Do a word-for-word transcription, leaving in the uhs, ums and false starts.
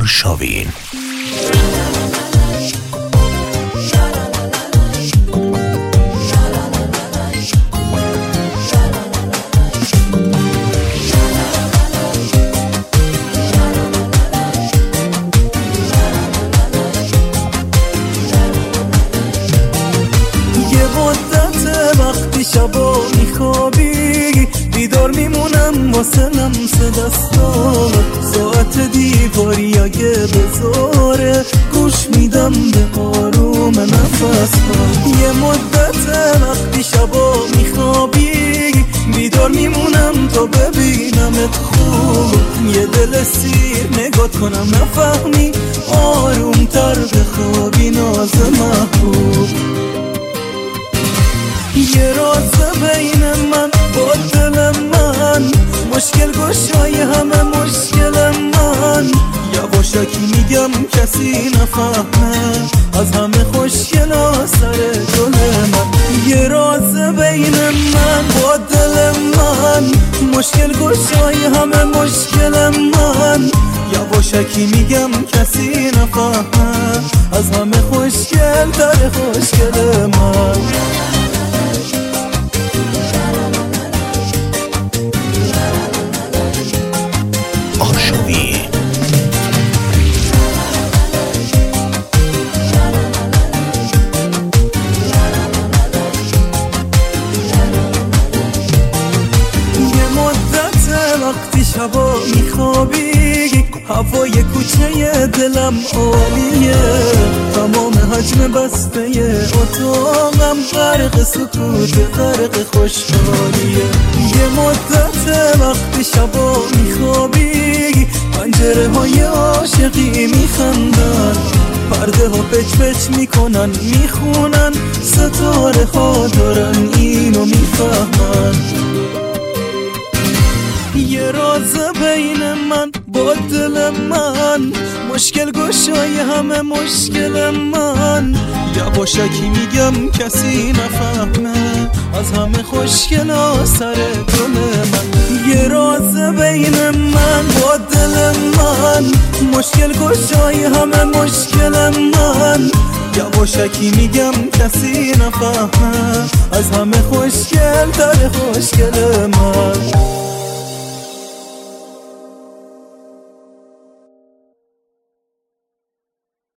آرشاوین. شبا میخوابی بیدار میمونم واسه لمس دستات، ساعت دیواری اگه بذاره گوش میدم به آروم نفس ها. یه مدت وقتی شبا میخوابی بیدار میمونم تا ببینمت خوب، یه دل سیر نگات کنم نفهمی آروم تر بخوابی ناز محبوب. یه راز بین من با دل من، مشکل گشای همه مشکل من، یواشکی میگم کسی نفهمه از همه خوشگل ها سر گل من. یه راز بین من با دل من، مشکل گشای همه مشکل من، یواشکی میگم کسی نفهمه از همه خوشگل در خوشگل من. وقتی شبا میخوابی هوای کوچه دلم عالیه، تمام حجم بسته اتاقم غرق سکوت غرق خوشحالیه. یه مدت وقتی شبا میخوابی پنجره های عاشقی میخندن، پرده ها پچ پچ میکنن میخونن، ستاره ها دارن اینو میفهمن. یه راز بین من با دل من، مشکل گشای همه مشکل من، یواشکی میگم کسی نفهمه از همه خوشگل ها سر گل من. یه راز بین من با دل من، مشکل گشای همه مشکل من، یواشکی میگم کسی نفهمه از همه خوشگل در خوشگل من.